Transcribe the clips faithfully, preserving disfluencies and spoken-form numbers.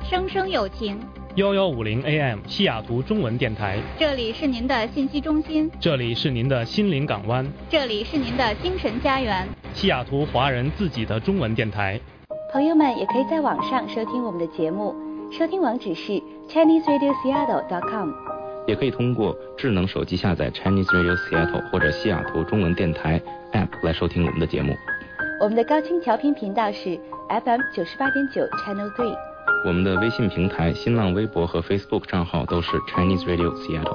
声声有情。 幺幺五零 A M 西雅图中文电台， 这里是您的信息中心， 这里是您的心灵港湾， 这里是您的精神家园， 西雅图华人自己的中文电台。 朋友们也可以在网上收听我们的节目，收听网址是 Chinese Radio Seattle dot com， 也可以通过智能手机下载 Chinese Radio Seattle 或者西雅图中文电台 App 来收听我们的节目。 我们的高清调频频道是 F M 九十八点九 Channel three。 我们的微信平台、新浪微博和 Facebook 账号都是 Chinese Radio Seattle。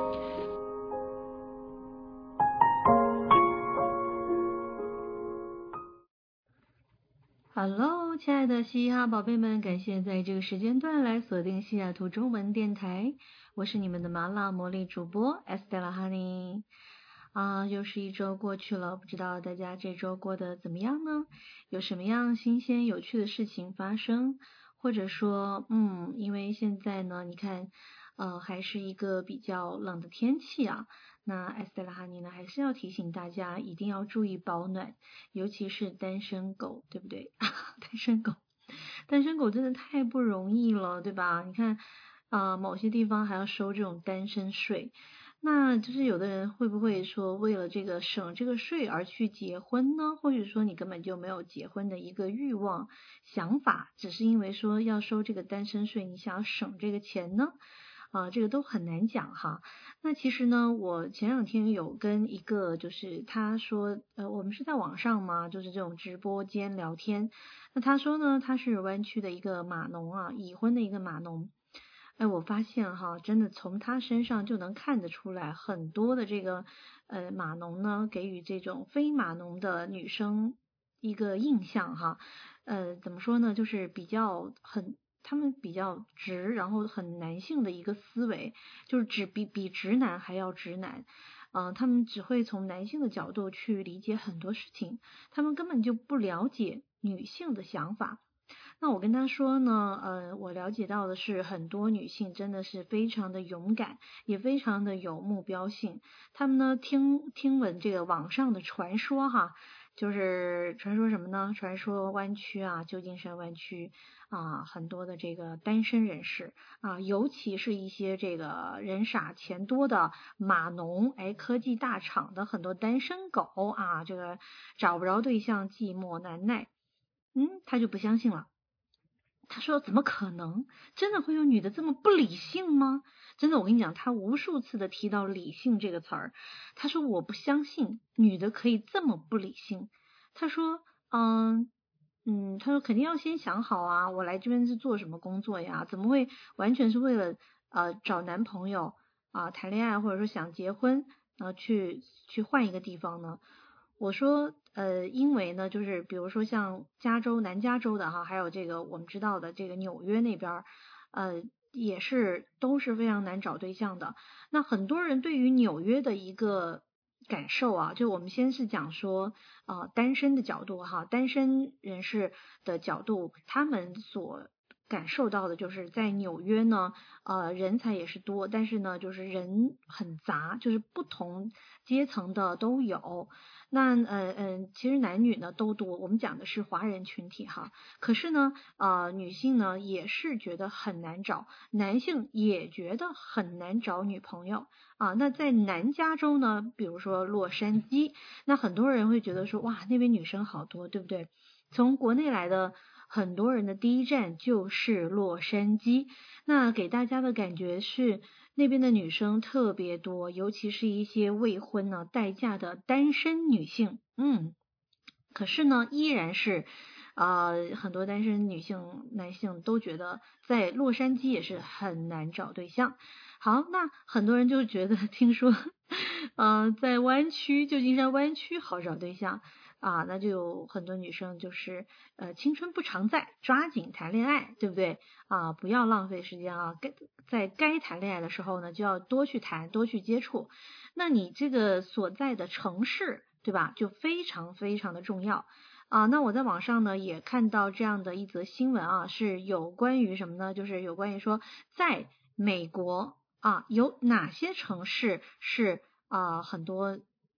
Hello， 亲爱的嘻哈宝贝们，感谢在这个时间段来锁定西雅图中文电台，我是你们的麻辣魔力主播 Estella Honey。啊，又是一周过去了，不知道大家这周过得怎么样呢？有什么样新鲜有趣的事情发生？或者说，嗯，因为现在呢，你看，呃，还是一个比较冷的天气啊。那艾斯特拉哈尼呢，还是要提醒大家一定要注意保暖，尤其是单身狗，对不对？单身狗，单身狗真的太不容易了，对吧？你看，啊、呃，某些地方还要收这种单身税。那就是有的人会不会说为了这个省这个税而去结婚呢？或者说你根本就没有结婚的一个欲望想法，只是因为说要收这个单身税，你想要省这个钱呢？啊，这个都很难讲哈。那其实呢，我前两天有跟一个就是他说，呃，我们是在网上嘛，就是这种直播间聊天。那他说呢，他是湾区的一个码农啊，已婚的一个码农。哎，我发现哈，真的从他身上就能看得出来，很多的这个呃码农呢，给予这种非码农的女生一个印象哈，呃，怎么说呢，就是比较很，他们比较直，然后很男性的一个思维，就是只比比直男还要直男，嗯、呃，他们只会从男性的角度去理解很多事情，他们根本就不了解女性的想法。那我跟他说呢，呃，我了解到的是很多女性真的是非常的勇敢，也非常的有目标性。她们呢听听闻这个网上的传说哈，就是传说什么呢？传说湾区啊，旧金山湾区啊，很多的这个单身人士啊，尤其是一些这个人傻钱多的码农，哎，科技大厂的很多单身狗啊，这个找不着对象，寂寞难耐。嗯，他就不相信了。他说怎么可能？真的会有女的这么不理性吗？真的，我跟你讲，他无数次的提到理性这个词儿。他说我不相信女的可以这么不理性。他说嗯嗯，他说肯定要先想好啊，我来这边是做什么工作呀？怎么会完全是为了呃找男朋友啊、呃、谈恋爱，或者说想结婚然后去去换一个地方呢？我说呃，因为呢，就是比如说像加州、南加州的哈，还有这个我们知道的这个纽约那边，呃，也是都是非常难找对象的。那很多人对于纽约的一个感受啊，就我们先是讲说呃单身的角度哈，单身人士的角度，他们所感受到的就是在纽约呢，呃，人才也是多，但是呢，就是人很杂，就是不同阶层的都有。那呃嗯，其实男女呢都多，我们讲的是华人群体哈。可是呢，呃，女性呢也是觉得很难找，男性也觉得很难找女朋友啊。那在南加州呢，比如说洛杉矶，那很多人会觉得说，哇，那边女生好多，对不对？从国内来的很多人的第一站就是洛杉矶，那给大家的感觉是那边的女生特别多，尤其是一些未婚呢待嫁的单身女性，嗯，可是呢依然是呃很多单身女性男性都觉得在洛杉矶也是很难找对象。好，那很多人就觉得听说呃在湾区旧金山湾区好找对象啊，那就有很多女生就是呃青春不常在，抓紧谈恋爱，对不对啊？不要浪费时间啊，该在该谈恋爱的时候呢，就要多去谈，多去接触。那你这个所在的城市，对吧？就非常非常的重要啊。那我在网上呢也看到这样的一则新闻啊，是有关于什么呢？就是有关于说在美国啊有哪些城市是啊很多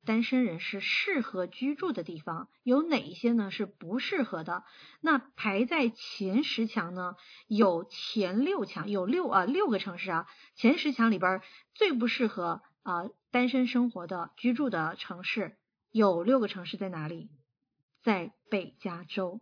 单身人士适合居住的地方，有哪一些呢是不适合的？那排在前十强呢，有前六强，有六啊六个城市啊，前十强里边最不适合啊、呃、单身生活的居住的城市，有六个城市在哪里？在北加州。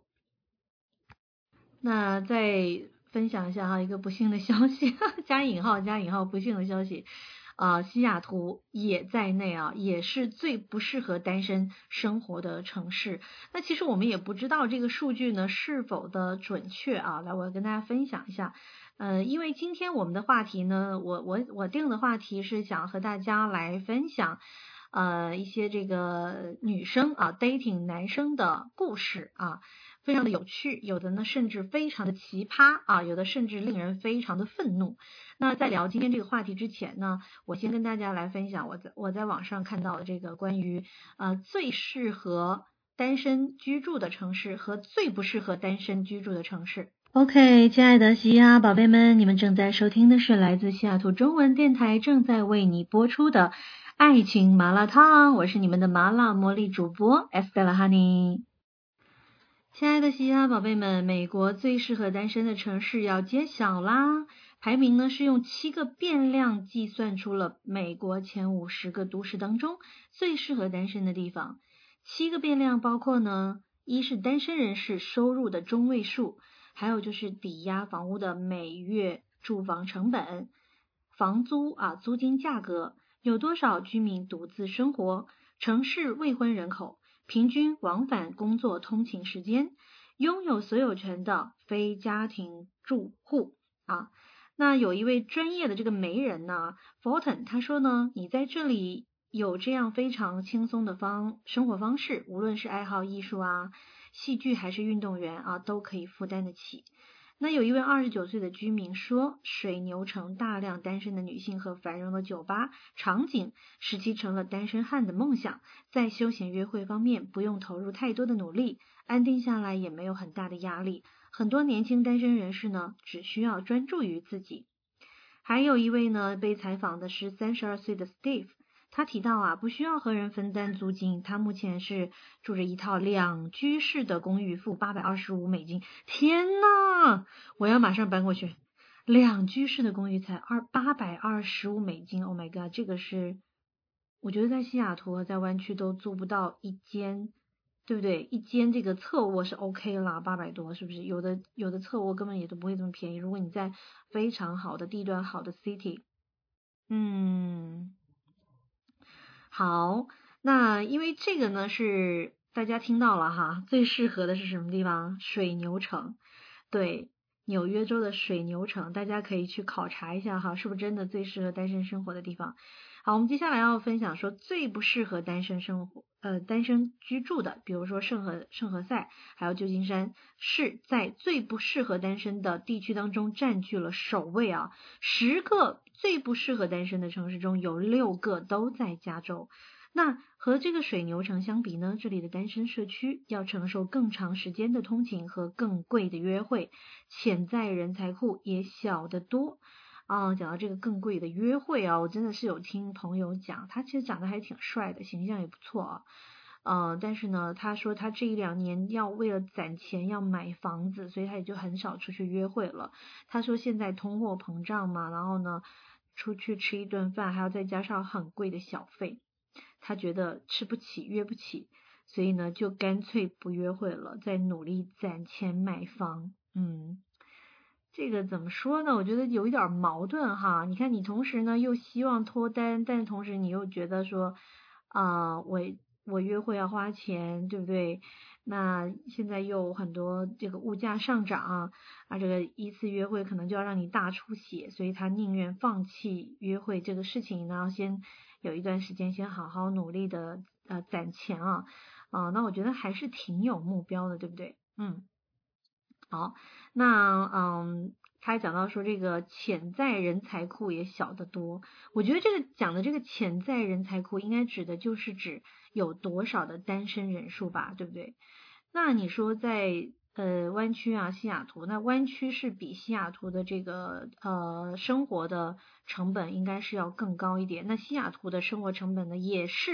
那再分享一下哈一个不幸的消息，加引号加引号不幸的消息。啊、呃，西雅图也在内啊，也是最不适合单身生活的城市。那其实我们也不知道这个数据呢是否的准确啊。来，我要跟大家分享一下。呃，因为今天我们的话题呢，我我我定的话题是想和大家来分享呃一些这个女生啊 dating 男生的故事啊。非常的有趣，有的呢甚至非常的奇葩啊，有的甚至令人非常的愤怒。那在聊今天这个话题之前呢，我先跟大家来分享我在我在网上看到的这个关于呃最适合单身居住的城市和最不适合单身居住的城市。OK， 亲爱的西雅宝贝们，你们正在收听的是来自西雅图中文电台正在为你播出的爱情麻辣烫，我是你们的麻辣魔力主播 Estella Honey。亲爱的西雅宝贝们，美国最适合单身的城市要揭晓啦！排名呢是用七个变量计算出了美国前五十个都市当中最适合单身的地方。七个变量包括呢，一是单身人士收入的中位数，还有就是抵押房屋的每月住房成本、房租啊租金价格，有多少居民独自生活，城市未婚人口。平均往返工作通勤时间，拥有所有权的非家庭住户啊。那有一位专业的这个媒人呢 Fulton 他说呢，你在这里有这样非常轻松的方生活方式，无论是爱好艺术啊、戏剧还是运动员啊，都可以负担得起。那有一位二十九岁的居民说，水牛城大量单身的女性和繁荣的酒吧场景使其成了单身汉的梦想，在休闲约会方面不用投入太多的努力，安定下来也没有很大的压力，很多年轻单身人士呢只需要专注于自己。还有一位呢被采访的是三十二岁的 Steve，他提到啊，不需要和人分担租金，他目前是住着一套两居室的公寓，付八百二十五美金。天哪，我要马上搬过去。两居室的公寓才二八百二十五美金 ，Oh my god， 这个是我觉得在西雅图和在湾区都租不到一间，对不对？一间这个侧卧是 OK 啦，八百多是不是？有的有的侧卧根本也都不会这么便宜。如果你在非常好的地段、好的 city， 嗯。好，那因为这个呢是大家听到了哈，最适合的是什么地方？水牛城，对，纽约州的水牛城，大家可以去考察一下哈，是不是真的最适合单身生活的地方？好，我们接下来要分享说最不适合单身生活呃单身居住的，比如说圣何圣何塞还有旧金山是在最不适合单身的地区当中占据了首位啊，十个最不适合单身的城市中有六个都在加州。那和这个水牛城相比呢，这里的单身社区要承受更长时间的通勤和更贵的约会，潜在人才库也小得多。啊，讲到这个更贵的约会啊，我真的是有听朋友讲，他其实长得还挺帅的，形象也不错啊。呃，但是呢，他说他这一两年要为了攒钱要买房子，所以他也就很少出去约会了。他说现在通货膨胀嘛，然后呢，出去吃一顿饭还要再加上很贵的小费，他觉得吃不起约不起，所以呢就干脆不约会了，在努力攒钱买房。嗯。这个怎么说呢？我觉得有一点矛盾哈。你看，你同时呢又希望脱单，但是同时你又觉得说，啊、呃，我我约会要花钱，对不对？那现在又很多这个物价上涨啊，这个一次约会可能就要让你大出血，所以他宁愿放弃约会这个事情，然后先有一段时间先好好努力的呃攒钱啊啊、呃，那我觉得还是挺有目标的，对不对？嗯。好，那嗯，他还讲到说这个潜在人才库也小得多。我觉得这个讲的这个潜在人才库应该指的就是指有多少的单身人数吧，对不对？那你说在呃湾区啊西雅图，那湾区是比西雅图的这个呃生活的成本应该是要更高一点，那西雅图的生活成本呢也是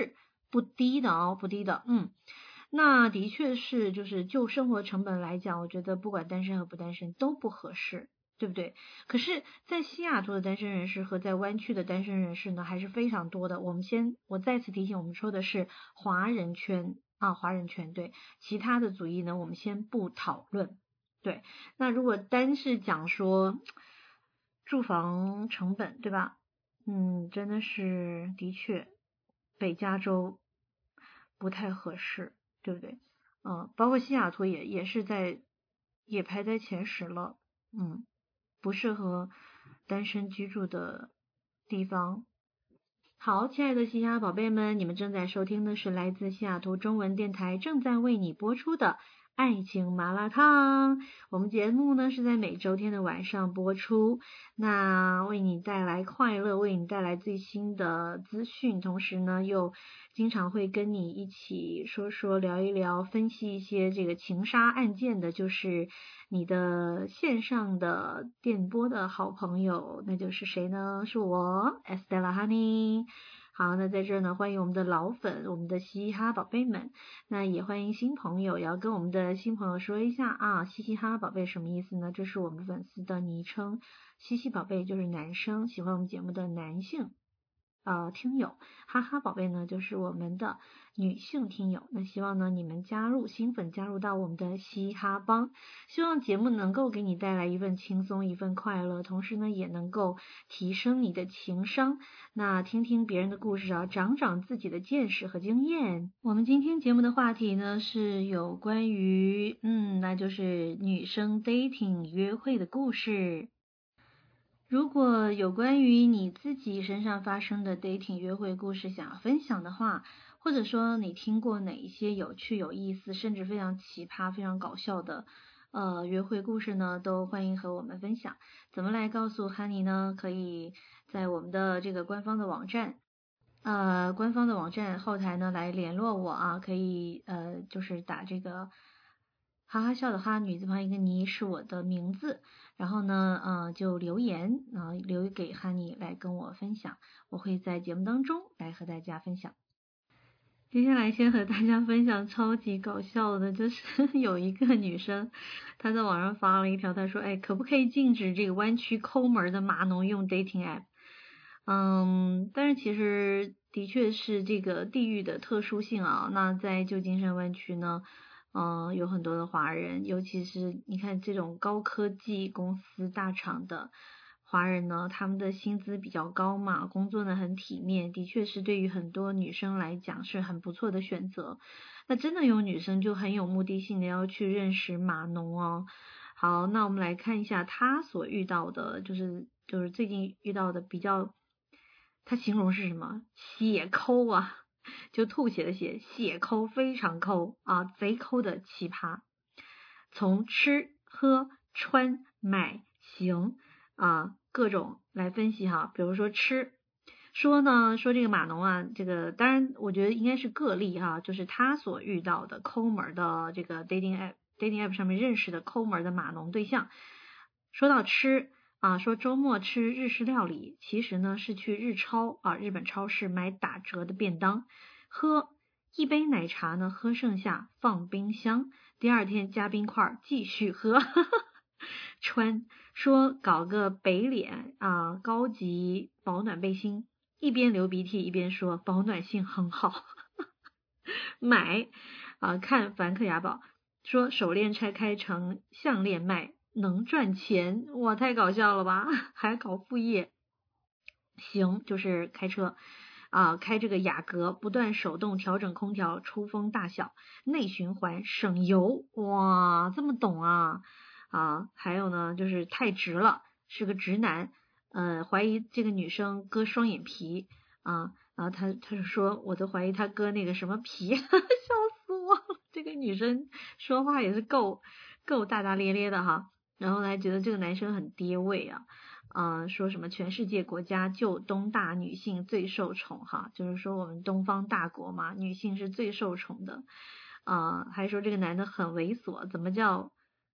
不低的哦，不低的，嗯。那的确是，就是就生活成本来讲，我觉得不管单身和不单身都不合适，对不对？可是，在西雅图的单身人士和在湾区的单身人士呢，还是非常多的。我们先，我再次提醒，我们说的是华人圈啊，华人圈，对，其他的族裔呢，我们先不讨论。对，那如果单是讲说住房成本，对吧？嗯，真的是的确，北加州不太合适。对不对？嗯，包括西雅图也也是在也排在前十了，嗯，不适合单身居住的地方。好，亲爱的西雅宝贝们，你们正在收听的是来自西雅图中文电台正在为你播出的爱情麻辣烫。我们节目呢是在每周天的晚上播出，那为你带来快乐，为你带来最新的资讯，同时呢又经常会跟你一起说说聊一聊，分析一些这个情杀案件的，就是你的线上的电波的好朋友，那就是谁呢？是我 Estella Honey。好，那在这儿呢，欢迎我们的老粉，我们的嘻哈宝贝们，那也欢迎新朋友，也要跟我们的新朋友说一下啊，嘻嘻哈宝贝什么意思呢？这是我们粉丝的昵称，嘻嘻宝贝就是男生，喜欢我们节目的男性呃听友，哈哈宝贝呢就是我们的女性听友。那希望呢你们加入新粉，加入到我们的嘻哈帮，希望节目能够给你带来一份轻松，一份快乐，同时呢也能够提升你的情商。那听听别人的故事啊，长长自己的见识和经验。我们今天节目的话题呢是有关于嗯，那就是女生 dating 约会的故事。如果有关于你自己身上发生的 dating 约会故事想要分享的话，或者说你听过哪一些有趣有意思甚至非常奇葩非常搞笑的呃约会故事呢，都欢迎和我们分享。怎么来告诉 Honey 呢？可以在我们的这个官方的网站呃官方的网站后台呢来联络我啊，可以呃就是打这个哈哈笑的哈，女字旁一个妮是我的名字，然后呢呃就留言啊、呃、留给 Honey 来跟我分享，我会在节目当中来和大家分享。接下来先和大家分享超级搞笑的，就是有一个女生她在网上发了一条，她说哎可不可以禁止这个湾区抠门的码农用 dating app。 嗯，但是其实的确是这个地域的特殊性啊，那在旧金山湾区呢嗯，有很多的华人，尤其是你看这种高科技公司大厂的华人呢，他们的薪资比较高嘛，工作呢很体面，的确是对于很多女生来讲是很不错的选择。那真的有女生就很有目的性的要去认识码农哦。好，那我们来看一下她所遇到的，就是就是最近遇到的比较，她形容是什么？血抠啊。就吐血的血，血抠，非常抠啊，贼抠的奇葩。从吃喝穿买行啊各种来分析哈，比如说吃，说呢说这个码农啊，这个当然我觉得应该是个例哈，就是他所遇到的抠门的这个 dating app dating app 上面认识的抠门的码农对象。说到吃啊，说周末吃日式料理，其实呢是去日超啊，日本超市买打折的便当。喝一杯奶茶呢，喝剩下放冰箱，第二天加冰块继续喝。穿说搞个北脸啊，高级保暖背心，一边流鼻涕一边说保暖性很好。买啊，看梵克雅宝说手链拆开成项链卖能赚钱，哇太搞笑了吧，还搞副业。行，就是开车啊，开这个雅阁，不断手动调整空调出风大小，内循环省油，哇这么懂啊啊！还有呢就是太直了，是个直男，呃怀疑这个女生割双眼皮啊，然后他他就说我都怀疑他割那个什么皮。笑死我了，这个女生说话也是够够大大咧咧的哈。然后还觉得这个男生很爹味啊，嗯、呃，说什么全世界国家就东大女性最受宠哈，就是说我们东方大国嘛，女性是最受宠的，啊、呃，还说这个男的很猥琐，怎么叫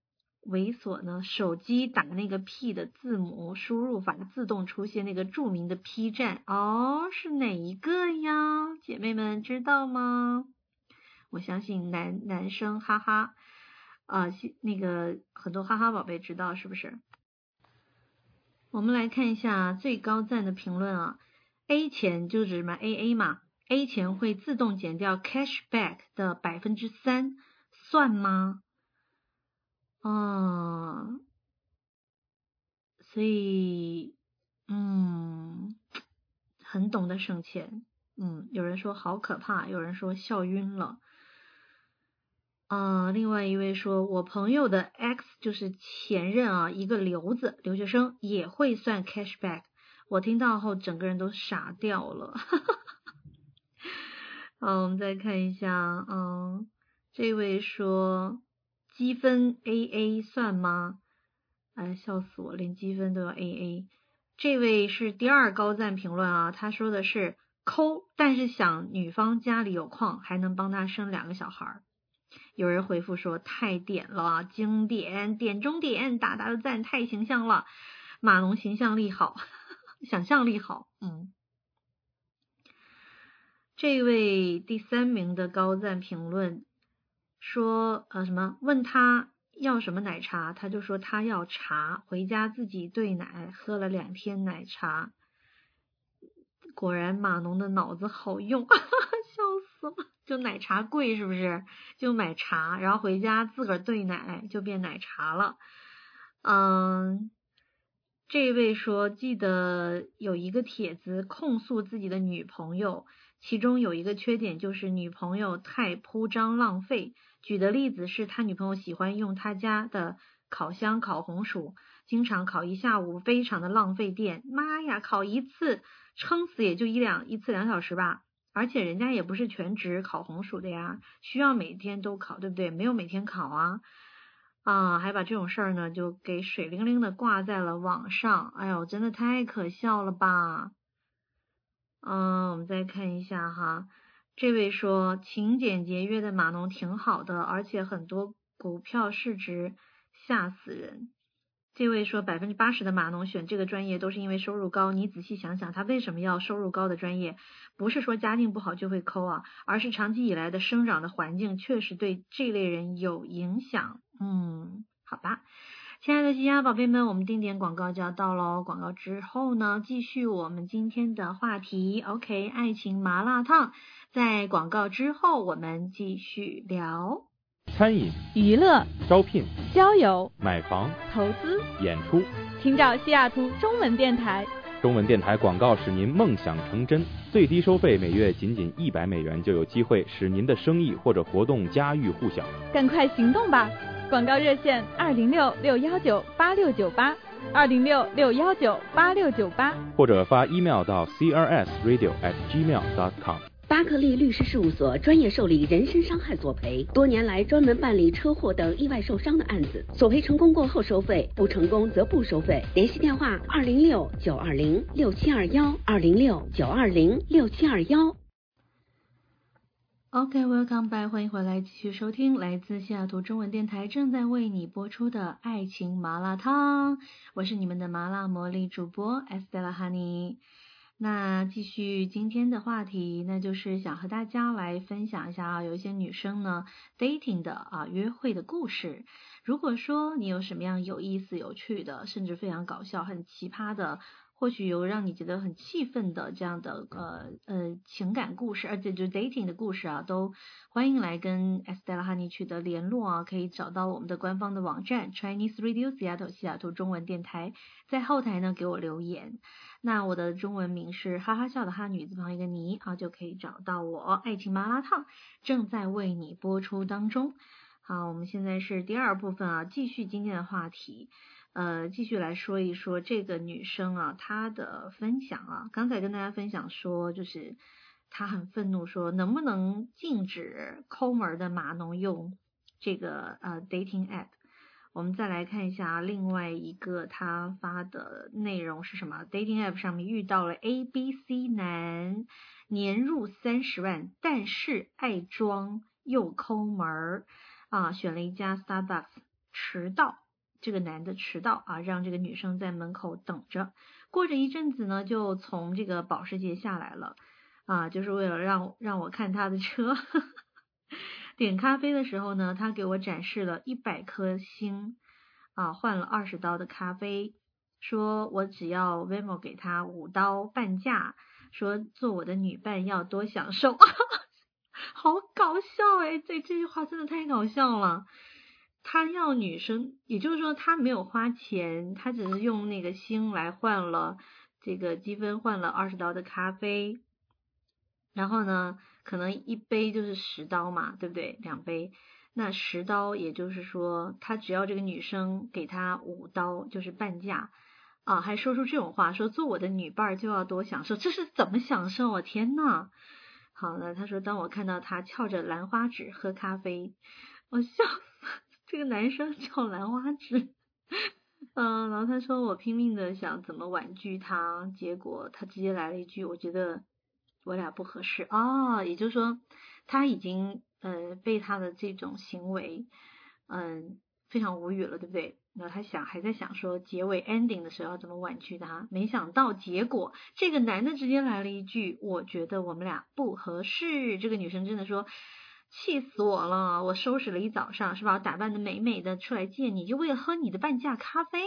猥琐呢？手机打那个 P 的字母输入法自动出现那个著名的 P 站哦，是哪一个呀？姐妹们知道吗？我相信男男生哈哈啊、呃，那个很多哈哈宝贝知道是不是？我们来看一下最高赞的评论啊 ，A 钱就是什么 A A 嘛 ，A 钱会自动减掉 cashback 的百分之三，算吗？哦，所以嗯，很懂得省钱。嗯，有人说好可怕，有人说笑晕了。呃，另外一位说，我朋友的 X 就是前任啊，一个留子留学生也会算 cashback， 我听到后整个人都傻掉了。好，我们再看一下，嗯，这位说积分 A A 算吗？哎，笑死我，连积分都要 A A。这位是第二高赞评论啊，他说的是抠，但是想女方家里有矿，还能帮他生两个小孩。有人回复说太点了，经典，点中点，大大的赞，太形象了，码农形象力好，想象力好，嗯。这位第三名的高赞评论说呃什么问他要什么奶茶，他就说他要茶，回家自己兑奶，喝了两天奶茶，果然码农的脑子好用，笑死了，就奶茶贵是不是？就买茶，然后回家自个儿兑奶，就变奶茶了。嗯，这位说记得有一个帖子控诉自己的女朋友，其中有一个缺点就是女朋友太铺张浪费，举的例子是他女朋友喜欢用他家的烤箱烤红薯，经常烤一下午，非常的浪费电。妈呀，烤一次撑死也就一两一次两小时吧，而且人家也不是全职烤红薯的呀，需要每天都烤，对不对？没有每天烤啊啊，还把这种事儿呢就给水灵灵的挂在了网上，哎呦，真的太可笑了吧。嗯，我们再看一下哈，这位说勤俭节约的码农挺好的，而且很多股票市值吓死人。这位说百分之八十的码农选这个专业都是因为收入高，你仔细想想他为什么要收入高的专业，不是说家境不好就会抠啊，而是长期以来的生长的环境确实对这类人有影响。嗯，好吧。亲爱的西亚宝贝们，我们定点广告就要到喽。广告之后呢，继续我们今天的话题。OK， 爱情麻辣烫。在广告之后，我们继续聊餐饮、 娱乐、 招聘、 交友、 买房、 投资、 演出， 请找西雅图中文电台。 中文电台广告使您梦想成真，最低收费每月仅仅一百美元，就有机会使您的生意或者活动家喻户晓。 赶快行动吧！广告热线二零六六幺九八六九八，二零六六幺九八六九八， 或者发 email 到 c r s radio at gmail dot com。 巴克利律师事务所专业受理人身伤害索赔，多年来专门办理车祸等意外受伤的案子，索赔成功过后收费，不成功则不收费。联系电话二零六九二零六七二幺，二零六九二零六七二幺。 OK，Welcome back， 欢迎回来，继续收听来自西雅图中文电台正在为你播出的爱情麻辣烫，我是你们的麻辣魔力主播 Estella Honey。那继续今天的话题，那就是想和大家来分享一下啊，有一些女生呢 dating 的啊约会的故事。如果说你有什么样有意思、有趣的，甚至非常搞笑、很奇葩的，或许有让你觉得很气愤的这样的呃呃情感故事，而且就是 dating 的故事啊，都欢迎来跟 Estella Honey 取得联络啊，可以找到我们的官方的网站 Chinese Radio Seattle 西雅图中文电台，在后台呢给我留言。那我的中文名是哈哈笑的哈女字旁一个尼啊，就可以找到我。爱情麻辣烫正在为你播出当中。好，我们现在是第二部分啊，继续今天的话题。呃，继续来说一说这个女生啊，她的分享啊，刚才跟大家分享说，就是她很愤怒，说能不能禁止抠门的码农用这个呃 dating app。我们再来看一下另外一个她发的内容是什么 ，dating app 上面遇到了 A B C 男，年入三十万，但是爱装又抠门啊，选了一家 Starbucks 迟到。 这个男的迟到啊，让这个女生在门口等着。过着一阵子呢，就从这个保时捷下来了啊，就是为了让让我看他的车。点咖啡的时候呢，他给我展示了一百颗星啊，换了二十刀的咖啡，说我只要 Venmo 给他五刀半价，说做我的女伴要多享受。好搞笑哎，这这句话真的太搞笑了。他要女生，也就是说他没有花钱，他只是用那个星来换了这个积分，换了二十刀的咖啡。然后呢，可能一杯就是十刀嘛，对不对？两杯，那十刀也就是说，他只要这个女生给他五刀，就是半价啊，还说出这种话，说做我的女伴就要多享受，这是怎么享受啊？天呐！好了，他说当我看到他翘着兰花指喝咖啡，我笑死，这个男生翘兰花指。嗯，然后他说我拼命的想怎么婉拒他，结果他直接来了一句，我觉得我俩不合适啊、哦，也就是说他已经呃被他的这种行为嗯非常无语了，对不对？然后他想还在想说结尾 ending 的时候要怎么婉拒他，没想到结果这个男的直接来了一句，我觉得我们俩不合适。这个女生真的说气死我了，我收拾了一早上是吧，打扮的美美的出来见你，就为了喝你的半价咖啡。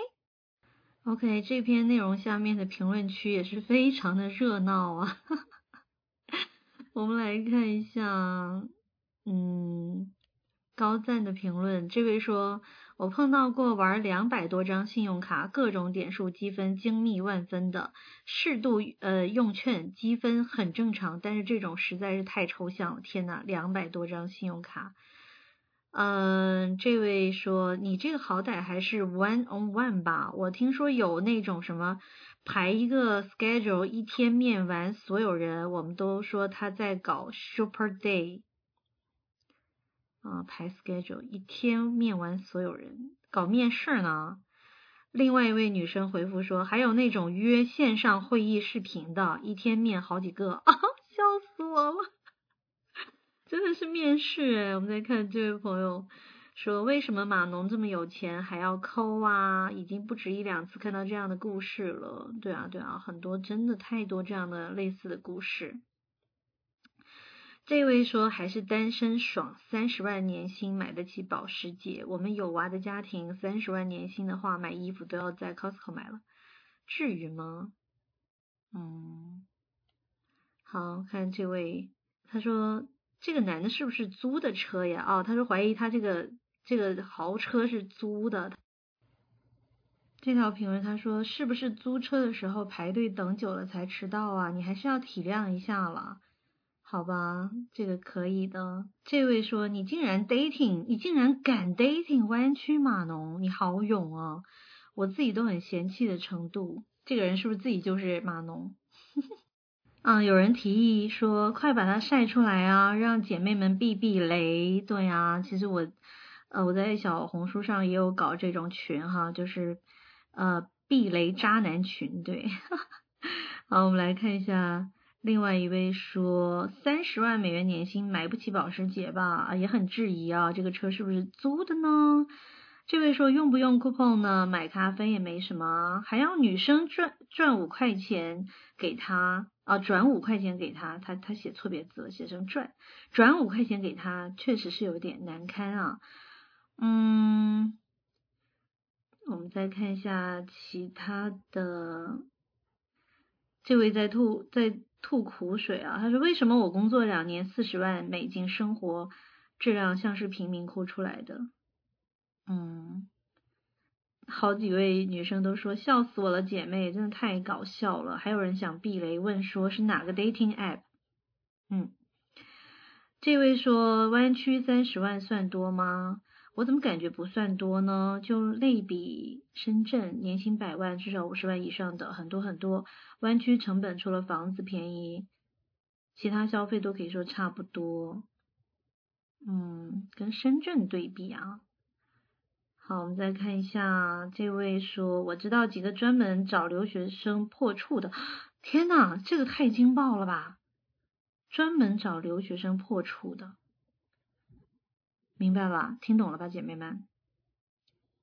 OK， 这篇内容下面的评论区也是非常的热闹啊。我们来看一下嗯高赞的评论，这位说我碰到过玩两百多张信用卡，各种点数积分精密万分的，适度呃用券积分很正常，但是这种实在是太抽象了，天哪，两百多张信用卡。嗯，这位说你这个好歹还是 one on one 吧，我听说有那种什么排一个 schedule 一天面完所有人，我们都说他在搞 super day 啊，排 schedule 一天面完所有人，搞面试呢。另外一位女生回复说还有那种约线上会议视频的，一天面好几个啊，笑死我了，真的是面试哎。我们再看这位朋友说为什么码农这么有钱还要抠啊，已经不止一两次看到这样的故事了。对啊对啊，很多真的太多这样的类似的故事。这位说还是单身爽，三十万年薪买得起保时捷，我们有娃的家庭三十万年薪的话买衣服都要在 Costco 买了，至于吗？嗯，好，看这位他说这个男的是不是租的车呀？哦，他说怀疑他这个这个豪车是租的。这条评论他说是不是租车的时候排队等久了才迟到啊？你还是要体谅一下了。好吧，这个可以的。这位说你竟然 dating， 你竟然敢 dating 湾区码农，你好勇啊！我自己都很嫌弃的程度，这个人是不是自己就是码农？啊，有人提议说快把它晒出来啊，让姐妹们避避雷。对啊，其实我呃我在小红书上也有搞这种群哈，就是呃避雷渣男群。对，好，我们来看一下。另外一位说三十万美元年薪买不起保时捷吧，也很质疑啊，这个车是不是租的呢？这位说用不用 coupon 呢？买咖啡也没什么，还要女生赚赚五块钱给他啊，转五块钱给他，他他写错别字了，写成赚转五块钱给他，确实是有点难堪啊。嗯，我们再看一下其他的。这位在吐在吐苦水啊，他说为什么我工作两年四十万美金，生活质量像是贫民窟出来的。嗯，好几位女生都说笑死我了，姐妹真的太搞笑了。还有人想避雷，问说是哪个 dating app。 嗯，这位说湾区三十万算多吗？我怎么感觉不算多呢？就类比深圳年薪百万至少五十万以上的很多很多，湾区成本除了房子便宜，其他消费都可以说差不多。嗯，跟深圳对比啊。好，我们再看一下，这位说我知道几个专门找留学生破处的。天哪，这个太惊爆了吧，专门找留学生破处的，明白吧？听懂了吧，姐妹们？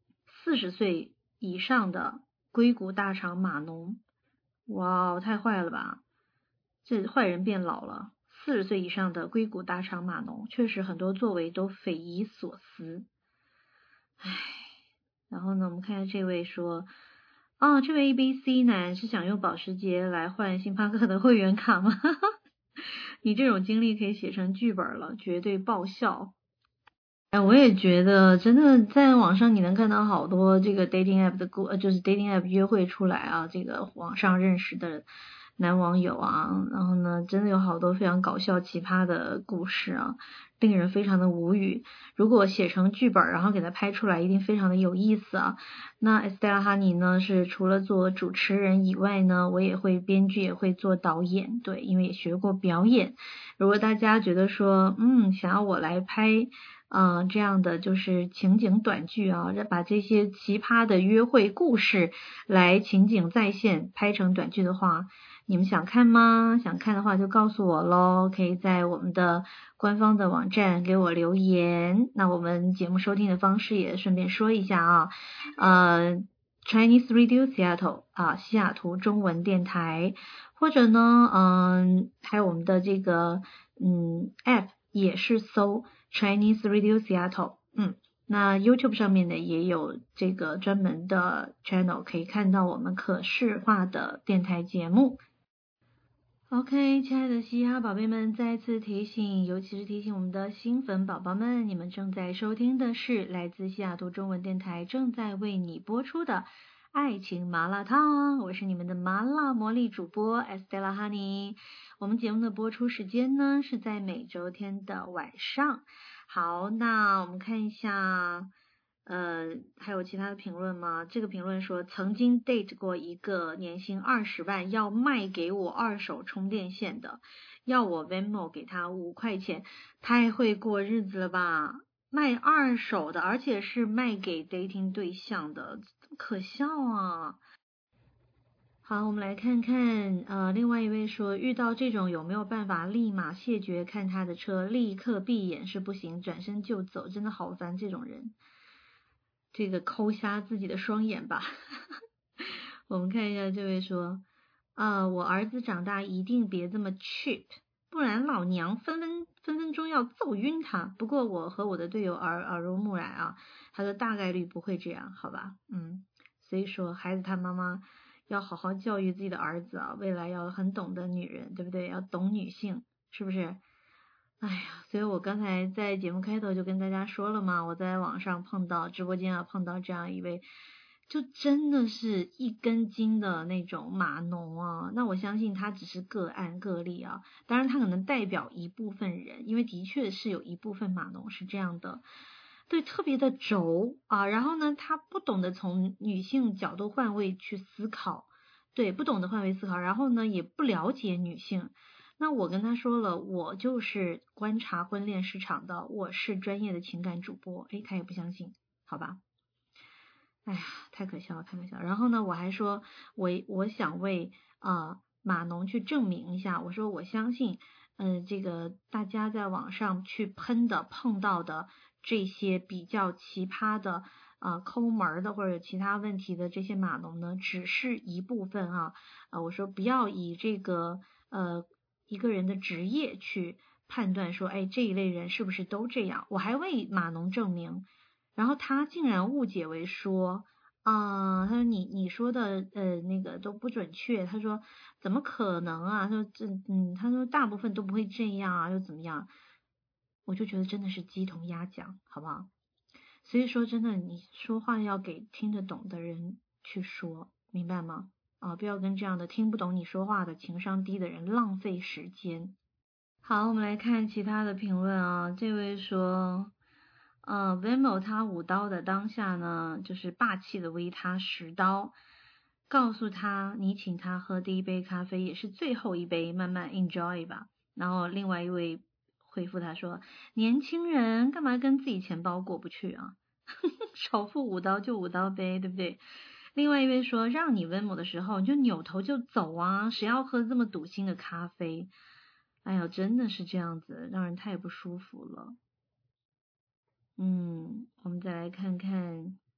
四十岁以上的硅谷大厂码农，哇，太坏了吧，这坏人变老了。四十岁以上的硅谷大厂码农，确实很多作为都匪夷所思。唉，然后呢，我们看一下这位说，哦，这位 A B C 男是想用保时捷来换星巴克的会员卡吗？你这种经历可以写成剧本了，绝对爆笑。哎，我也觉得真的在网上你能看到好多这个 dating app 的故，呃，就是 dating app 约会出来啊，这个网上认识的男网友啊，然后呢，真的有好多非常搞笑奇葩的故事啊，令人非常的无语。如果写成剧本，然后给它拍出来，一定非常的有意思啊。那 Estella Honey 呢，是除了做主持人以外呢，我也会编剧，也会做导演，对，因为也学过表演。如果大家觉得说，嗯，想要我来拍嗯、呃，这样的就是情景短剧啊，把这些奇葩的约会故事来情景再现拍成短剧的话，你们想看吗？想看的话就告诉我咯，可以在我们的官方的网站给我留言。那我们节目收听的方式也顺便说一下啊，呃 Chinese Radio Seattle 啊，西雅图中文电台，或者呢，嗯、呃，还有我们的这个嗯 App 也是搜Chinese Radio Seattle， 嗯，那 YouTube 上面呢也有这个专门的 channel 可以看到我们可视化的电台节目。OK， 亲爱的嘻哈宝贝们，再次提醒，尤其是提醒我们的新粉宝宝们，你们正在收听的是来自西雅图中文电台正在为你播出的爱情麻辣烫，我是你们的麻辣魔力主播 Estella Honey。我们节目的播出时间呢是在每周天的晚上。好，那我们看一下呃，还有其他的评论吗？这个评论说，曾经 date 过一个年薪二十万要卖给我二手充电线的，要我 Venmo 给他五块钱，太会过日子了吧，卖二手的，而且是卖给 dating 对象的，可笑啊。好，我们来看看，呃，另外一位说，遇到这种有没有办法立马谢绝看他的车，立刻闭眼是不行，转身就走，真的好烦这种人。这个抠瞎自己的双眼吧。我们看一下这位说，啊、呃，我儿子长大一定别这么 cheap， 不然老娘分分分分钟要揍晕他。不过我和我的队友耳耳濡目染啊，他说大概率不会这样，好吧，嗯，所以说孩子他妈妈要好好教育自己的儿子啊，未来要很懂得女人，对不对？要懂女性，是不是？哎呀，所以我刚才在节目开头就跟大家说了嘛，我在网上碰到直播间啊，碰到这样一位，就真的是一根筋的那种码农啊。那我相信他只是个案个例啊，当然他可能代表一部分人，因为的确是有一部分码农是这样的。对，特别的轴啊，然后呢，他不懂得从女性角度换位去思考，对，不懂得换位思考，然后呢，也不了解女性。那我跟他说了，我就是观察婚恋市场的，我是专业的情感主播，诶，他也不相信，好吧？哎呀，太可笑了，太可笑了。然后呢，我还说，我我想为啊、呃、码农去证明一下，我说我相信，呃，这个大家在网上去喷的、碰到的。这些比较奇葩的啊、呃、抠门的或者其他问题的这些码农呢，只是一部分啊。呃，我说不要以这个呃一个人的职业去判断说，哎，这一类人是不是都这样？我还为码农证明，然后他竟然误解为说啊、呃，他说你你说的呃那个都不准确，他说怎么可能啊？他说这嗯，他说大部分都不会这样啊，又怎么样？我就觉得真的是鸡同鸭讲，好不好？所以说真的，你说话要给听得懂的人去说，明白吗？啊，不要跟这样的听不懂你说话的情商低的人浪费时间。好，我们来看其他的评论啊。这位说，呃 Venmo 他舞刀的当下呢，就是霸气的威他十刀，告诉他你请他喝第一杯咖啡也是最后一杯，慢慢 enjoy 吧。然后另外一位回复他说，年轻人干嘛跟自己钱包过不去啊？少付五刀就五刀呗，对不对？另外一位说，让你Venmo的时候你就扭头就走啊，谁要喝这么赌心的咖啡？哎呀，真的是这样子，让人太不舒服了。嗯，我们再来看看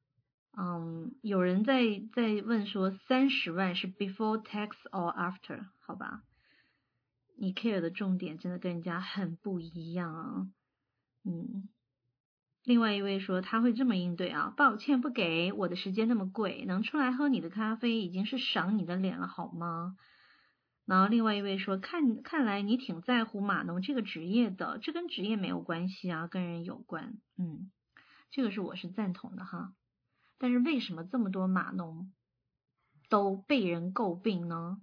嗯，有人在在问说三十万是 before tax or after， 好吧？你 care 的重点真的跟人家很不一样啊。嗯，另外一位说他会这么应对啊，抱歉不给，我的时间那么贵，能出来喝你的咖啡已经是赏你的脸了好吗？然后另外一位说看看来你挺在乎码农这个职业的，这跟职业没有关系啊，跟人有关。嗯，这个是我是赞同的哈。但是为什么这么多码农都被人诟病呢？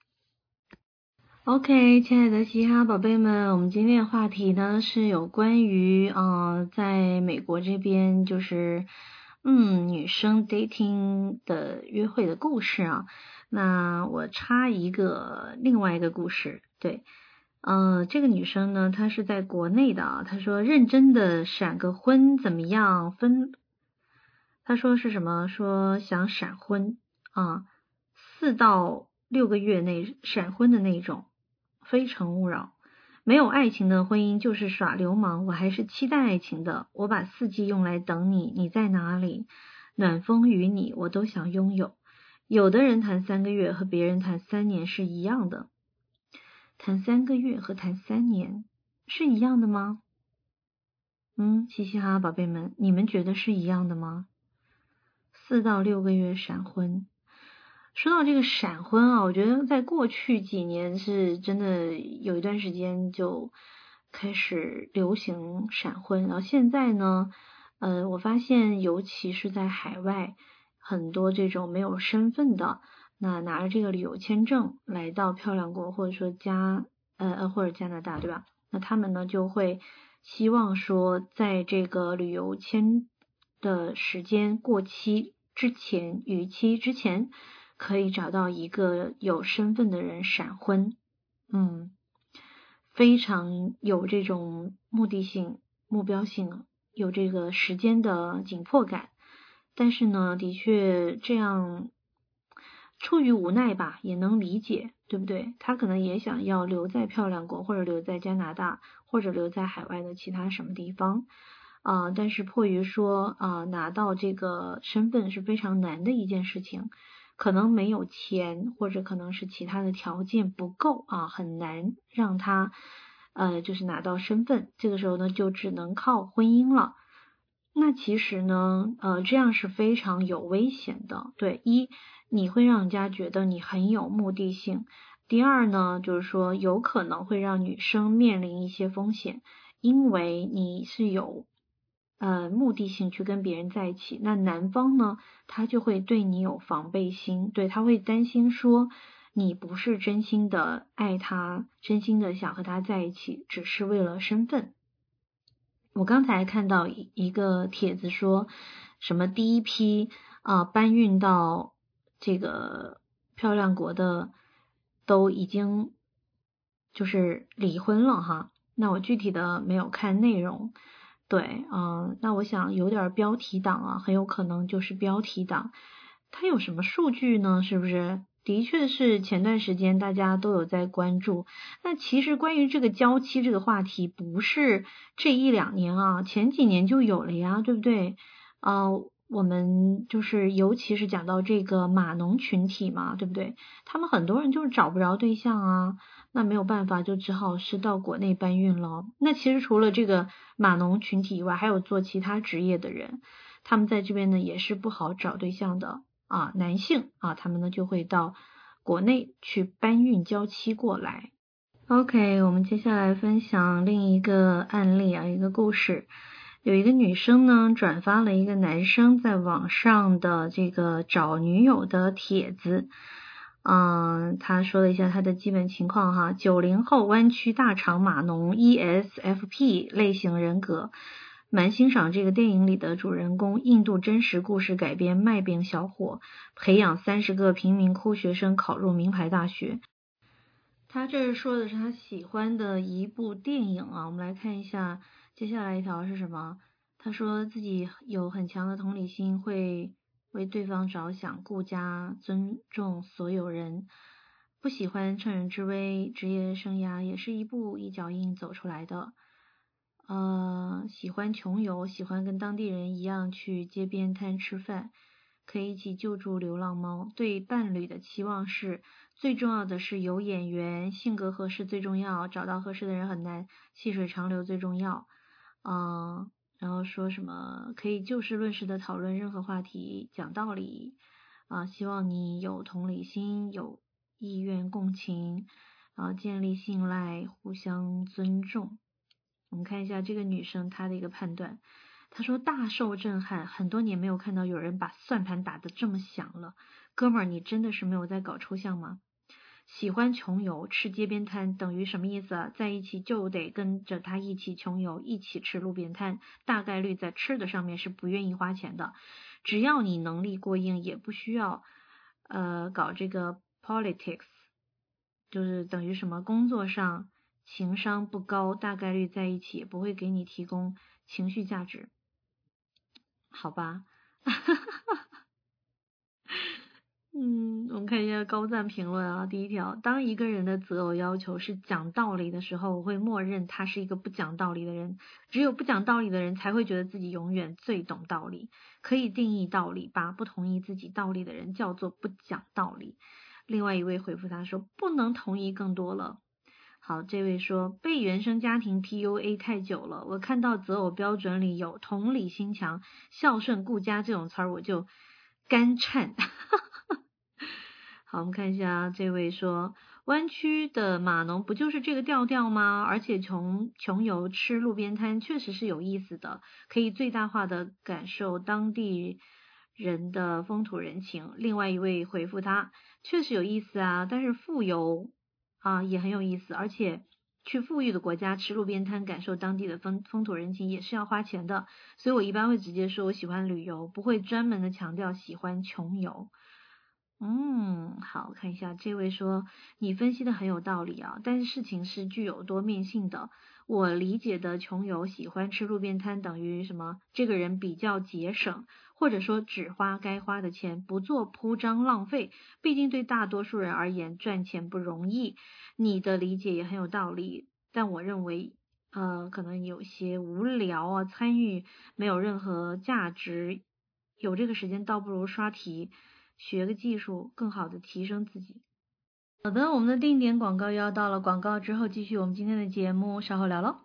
OK， 亲爱的嘻哈宝贝们，我们今天的话题呢是有关于呃在美国这边就是嗯女生 dating 的约会的故事啊。那我插一个另外一个故事，对，呃这个女生呢她是在国内的啊，她说认真的闪个婚怎么样分，她说是什么，说想闪婚啊，四到六个月内闪婚的那种，非诚勿扰。没有爱情的婚姻就是耍流氓，我还是期待爱情的。我把四季用来等你，你在哪里？暖风与你，我都想拥有。有的人谈三个月和别人谈三年是一样的，谈三个月和谈三年是一样的吗？嗯，嘻嘻哈哈宝贝们，你们觉得是一样的吗？四到六个月闪婚。说到这个闪婚啊，我觉得在过去几年是真的有一段时间就开始流行闪婚，然后现在呢，呃，我发现尤其是在海外，很多这种没有身份的，那拿着这个旅游签证来到漂亮国或者说加呃呃或者加拿大，对吧？那他们呢就会希望说，在这个旅游签的时间过期之前，逾期之前，可以找到一个有身份的人闪婚。嗯，非常有这种目的性、目标性，有这个时间的紧迫感。但是呢，的确这样出于无奈吧，也能理解，对不对？他可能也想要留在漂亮国，或者留在加拿大，或者留在海外的其他什么地方啊、呃，但是迫于说啊、呃，拿到这个身份是非常难的一件事情，可能没有钱，或者可能是其他的条件不够啊，很难让他呃就是拿到身份。这个时候呢，就只能靠婚姻了。那其实呢，呃，这样是非常有危险的。对，一，你会让人家觉得你很有目的性；第二呢，就是说有可能会让女生面临一些风险，因为你是有呃目的性去跟别人在一起，那男方呢，他就会对你有防备心，对，他会担心说你不是真心的爱他，真心的想和他在一起，只是为了身份。我刚才看到一个帖子说什么第一批啊、呃、搬运到这个漂亮国的都已经就是离婚了哈，那我具体的没有看内容。对，嗯、呃，那我想有点标题党啊，很有可能就是标题党。它有什么数据呢？是不是？的确是前段时间大家都有在关注。那其实关于这个娇妻这个话题，不是这一两年啊，前几年就有了呀，对不对？呃，我们就是尤其是讲到这个码农群体嘛，对不对？他们很多人就是找不着对象啊，那没有办法，就只好是到国内搬运了。那其实除了这个码农群体以外，还有做其他职业的人，他们在这边呢也是不好找对象的。啊，男性啊，他们呢就会到国内去搬运娇妻过来。OK， 我们接下来分享另一个案例啊，一个故事。有一个女生呢转发了一个男生在网上的这个找女友的帖子。嗯，他说了一下他的基本情况哈，九零后湾区大厂码农 E S F P 类型人格。蛮欣赏这个电影里的主人公，印度真实故事改编卖饼小伙，培养三十个贫民窟学生考入名牌大学。他这说的是他喜欢的一部电影啊，我们来看一下接下来一条是什么。他说自己有很强的同理心，会为对方着想，顾家，尊重所有人，不喜欢乘人之危，职业生涯也是一步一脚印走出来的。 呃，喜欢穷游，喜欢跟当地人一样去街边摊吃饭，可以一起救助流浪猫。对伴侣的期望是，最重要的是有眼缘，性格合适最重要，找到合适的人很难，细水长流最重要。嗯、呃，然后说什么可以就事论事的讨论任何话题，讲道理啊、呃，希望你有同理心，有意愿共情啊、呃，建立信赖，互相尊重。我们看一下这个女生她的一个判断，她说大受震撼，很多年没有看到有人把算盘打得这么响了，哥们儿你真的是没有在搞抽象吗？喜欢穷游吃街边摊等于什么意思啊？在一起就得跟着他一起穷游，一起吃路边摊，大概率在吃的上面是不愿意花钱的，只要你能力过硬，也不需要呃搞这个 politics， 就是等于什么工作上情商不高，大概率在一起也不会给你提供情绪价值，好吧？嗯，我们看一下高赞评论啊。第一条，当一个人的择偶要求是讲道理的时候，我会默认他是一个不讲道理的人。只有不讲道理的人才会觉得自己永远最懂道理。可以定义道理，把不同意自己道理的人叫做不讲道理。另外一位回复他说，不能同意更多了。好，这位说被原生家庭 P U A 太久了，我看到择偶标准里有同理心强、孝顺顾家这种词儿，我就干颤。好，我们看一下这位说，湾区的码农不就是这个调调吗？而且穷穷游吃路边摊确实是有意思的，可以最大化的感受当地人的风土人情。另外一位回复他，确实有意思啊，但是富游啊也很有意思，而且去富裕的国家吃路边摊，感受当地的风风土人情也是要花钱的，所以我一般会直接说我喜欢旅游，不会专门的强调喜欢穷游。嗯，好，看一下这位说，你分析的很有道理啊，但是事情是具有多面性的。我理解的穷游喜欢吃路边摊等于什么？这个人比较节省，或者说只花该花的钱，不做铺张浪费。毕竟对大多数人而言，赚钱不容易。你的理解也很有道理，但我认为呃，可能有些无聊啊，参与没有任何价值，有这个时间倒不如刷题，学个技术，更好的提升自己。好的，我们的定点广告要到了，广告之后继续我们今天的节目，稍后聊喽。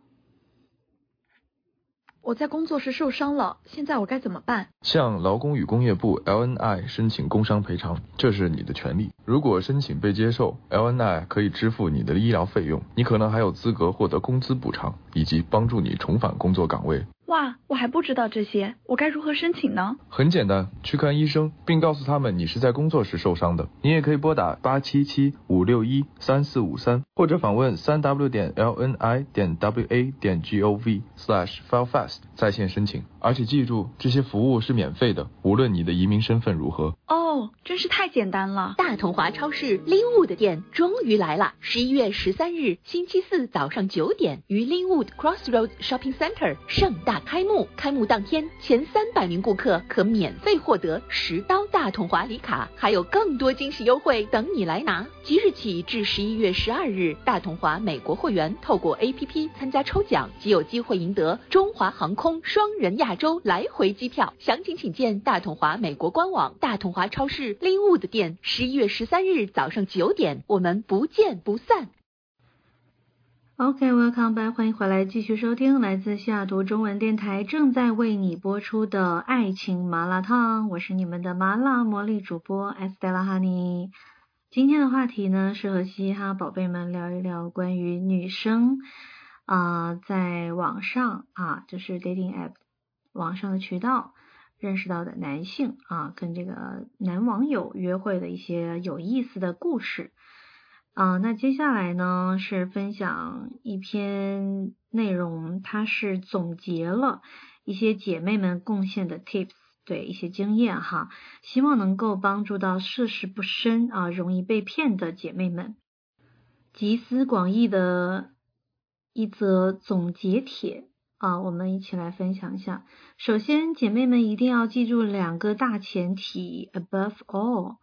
我在工作时受伤了，现在我该怎么办？ 向劳工与工业部 L N I 申请工伤赔偿，这是你的权利。如果申请被接受， L N I 可以支付你的医疗费用，你可能还有资格获得工资补偿，以及帮助你重返工作岗位。 哇，我还不知道这些，我该如何申请呢？ 很简单，去看医生，并告诉他们你是在工作时受伤的。你也可以拨打八七七五六一三四五三，或者访问三 w 点 l n i 点 w a 点 g o v slash file fast 在线申请。而且记住，这些服务是免费的，无论你的移民身份如何。 哦，真是太简单了。 大同华超市 Linwood 的店终于来了，十一月十三日星期四早上九点，于 Linwood Crossroads Shopping Center 盛大开幕。开幕当天，前三百名顾客可免费获得十刀大同华礼卡，还有更多惊喜优惠等你来拿。即日起至十一月十二日，大同华美国会员透过 A P P 参加抽奖，即有机会赢得中华航空双人亚洲来回机票。详情请见大同华美国官网。大同华超市 Linwood 店，十一月十三日早上九点，我们不见不散。 OK，welcome back， 欢迎回来，继续收听来自西雅图中文电台正在为你播出的爱情麻辣烫，我是你们的麻辣魔力主播 Estella Honey。今天的话题呢，是和嘻哈宝贝们聊一聊关于女生啊、呃，在网上啊，就是 dating app 网上的渠道认识到的男性啊，跟这个男网友约会的一些有意思的故事。啊、呃，那接下来呢是分享一篇内容，它是总结了一些姐妹们贡献的 tips， 对，一些经验哈，希望能够帮助到涉世不深啊、呃，容易被骗的姐妹们。集思广益的一则总结帖啊，我们一起来分享一下。首先，姐妹们一定要记住两个大前提 above all。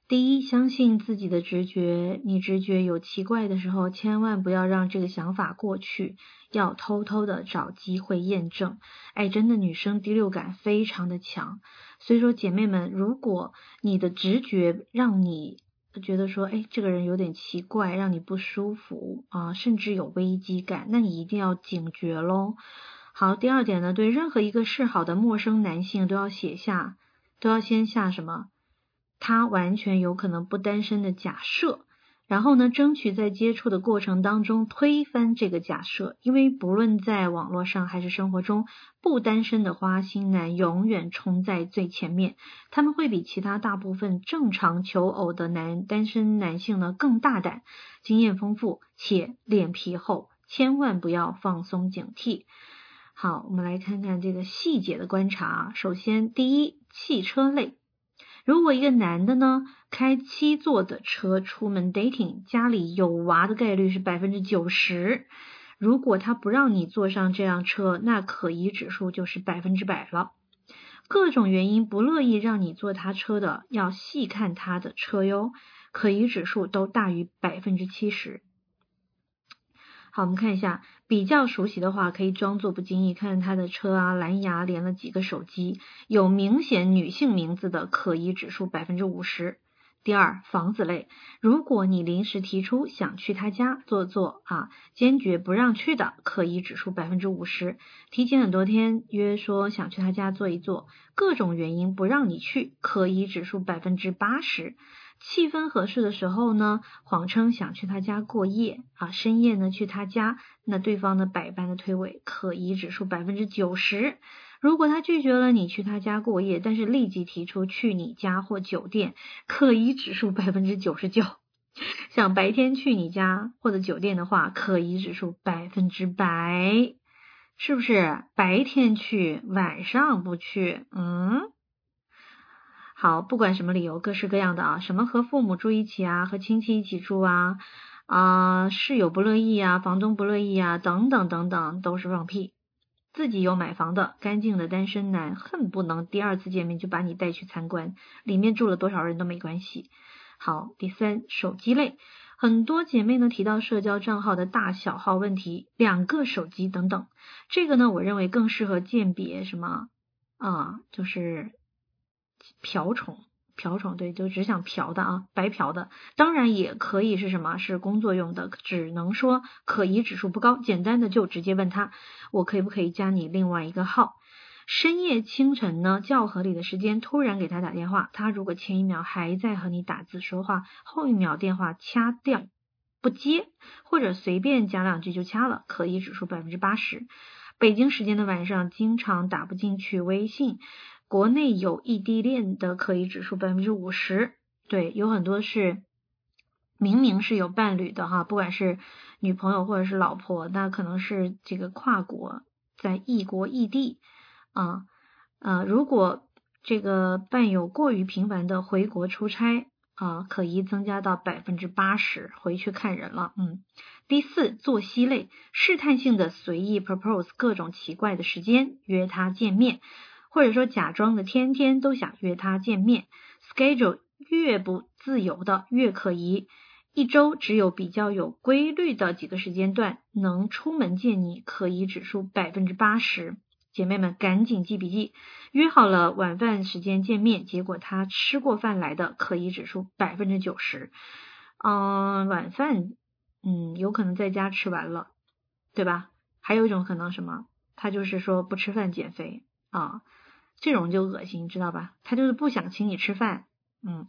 第一，相信自己的直觉，你直觉有奇怪的时候，千万不要让这个想法过去，要偷偷的找机会验证。哎，真的女生第六感非常的强，所以说姐妹们，如果你的直觉让你觉得说，哎，这个人有点奇怪，让你不舒服啊，甚至有危机感，那你一定要警觉咯。好，第二点呢，对任何一个示好的陌生男性都要写下，都要先下什么？他完全有可能不单身的假设，然后呢，争取在接触的过程当中推翻这个假设，因为不论在网络上还是生活中，不单身的花心男永远冲在最前面，他们会比其他大部分正常求偶的男单身男性呢更大胆，经验丰富且脸皮厚，千万不要放松警惕。好，我们来看看这个细节的观察。首先，第一，汽车类。如果一个男的呢开七座的车出门 dating， 家里有娃的概率是 百分之九十， 如果他不让你坐上这辆车，那可疑指数就是百分之百了。各种原因不乐意让你坐他车的，要细看他的车哟，可疑指数都大于 百分之七十。好，我们看一下，比较熟悉的话可以装作不经意，看他的车啊，蓝牙连了几个手机，有明显女性名字的可疑指数 百分之五十。 第二，房子类，如果你临时提出想去他家坐坐啊，坚决不让去的，可疑指数 百分之五十。 提前很多天约说想去他家坐一坐，各种原因不让你去，可疑指数 百分之八十。气氛合适的时候呢，谎称想去他家过夜啊，深夜呢去他家，那对方呢百般的推诿，可疑指数 百分之九十。 如果他拒绝了你去他家过夜，但是立即提出去你家或酒店，可疑指数 百分之九十九。 想白天去你家或者酒店的话，可疑指数百分之百。是不是白天去晚上不去？嗯，好，不管什么理由，各式各样的啊，什么和父母住一起啊，和亲戚一起住啊，啊，室友不乐意啊，房东不乐意啊，等等等等，都是放屁。自己有买房的干净的单身男，恨不能第二次见面就把你带去参观，里面住了多少人都没关系。好，第三，手机类，很多姐妹呢提到社交账号的大小号问题，两个手机等等，这个呢我认为更适合鉴别什么啊，就是瓢虫，瓢虫对，就只想嫖的啊，白嫖的。当然也可以是什么，是工作用的，只能说可疑指数不高，简单的就直接问他，我可以不可以加你另外一个号。深夜清晨呢，较合理的时间突然给他打电话，他如果前一秒还在和你打字说话，后一秒电话掐掉不接，或者随便讲两句就掐了，可疑指数 百分之八十。 北京时间的晚上经常打不进去微信，国内有异地恋的可疑指数 百分之五十。 对，有很多是明明是有伴侣的哈，不管是女朋友或者是老婆，那可能是这个跨国，在异国异地啊，呃，如果这个伴有过于频繁的回国出差啊，可疑增加到 百分之八十， 回去看人了。嗯，第四，作息类，试探性的随意 propose 各种奇怪的时间约他见面，或者说假装的天天都想约他见面， schedule 越不自由的越可疑，一周只有比较有规律的几个时间段能出门见你，可疑指数 百分之八十。 姐妹们赶紧记笔记，约好了晚饭时间见面，结果他吃过饭来的，可疑指数 百分之九十。 嗯，晚饭嗯有可能在家吃完了，对吧？还有一种可能什么，他就是说不吃饭减肥啊，这种就恶心，知道吧？他就是不想请你吃饭。嗯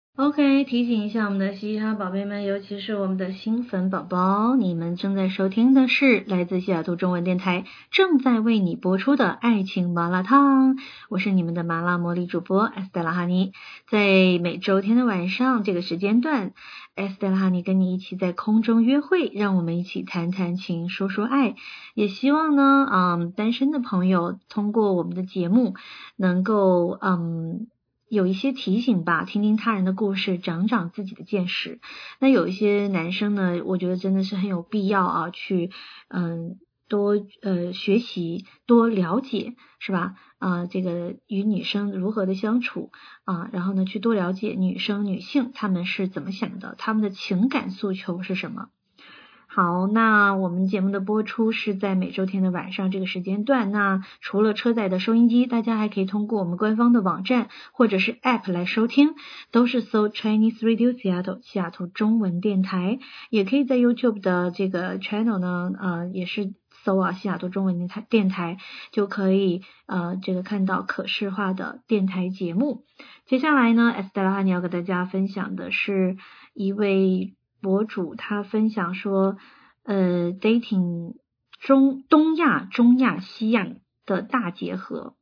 OK， 提醒一下我们的嘻哈宝贝们，尤其是我们的新粉宝宝，你们正在收听的是来自西雅图中文电台正在为你播出的爱情麻辣烫，我是你们的麻辣魔力主播 Estella 哈尼。在每周天的晚上这个时间段， Estella 哈尼跟你一起在空中约会，让我们一起谈谈情说说爱。也希望呢嗯，单身的朋友通过我们的节目能够嗯有一些提醒吧，听听他人的故事，长长自己的见识。那有一些男生呢，我觉得真的是很有必要啊，去嗯多呃学习，多了解，是吧？啊、呃，这个与女生如何的相处啊、呃，然后呢，去多了解女生、女性她们是怎么想的，她们的情感诉求是什么。好，那我们节目的播出是在每周天的晚上这个时间段。那除了车载的收音机，大家还可以通过我们官方的网站或者是 App 来收听，都是搜 Chinese Radio Seattle 西雅图中文电台。也可以在 YouTube 的这个 channel 呢，呃，也是搜啊西雅图中文电台电台，就可以呃这个看到可视化的电台节目。接下来呢 Estela 哈尼要跟大家分享的是一位博主，他分享说呃 dating 中东亚中亚西亚的大结合。